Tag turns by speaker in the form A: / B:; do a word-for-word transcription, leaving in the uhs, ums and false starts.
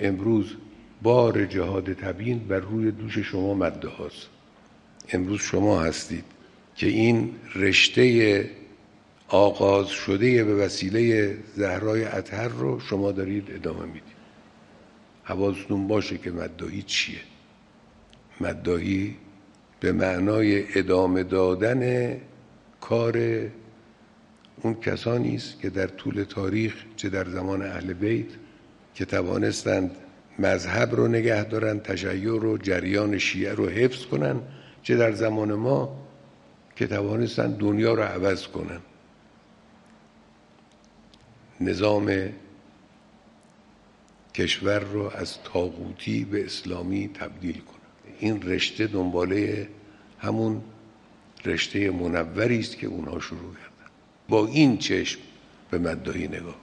A: امروز بار جهاد تبیین بر روی دوش شما مده هاست. امروز شما هستید که این رشته آغاز شده به وسیله زهرای اطهر رو شما دارید ادامه میدید. حواستون باشه که مداحی چیه؟ مداحی به معنای ادامه دادن کار اون کسانی است که در طول تاریخ، چه در زمان اهل بیت که توانستند مذهب رو نگه دارن، تشیع رو، جریان شیعه رو حفظ کنن، چه در زمان ما که توانستند دنیا رو عوض کنن، نظام کشور رو از طاغوتی به اسلامی تبدیل کنن. این رشته دنباله همون رشته منوری است که اونها شروع کردن. با این چشم به مداحی نگاه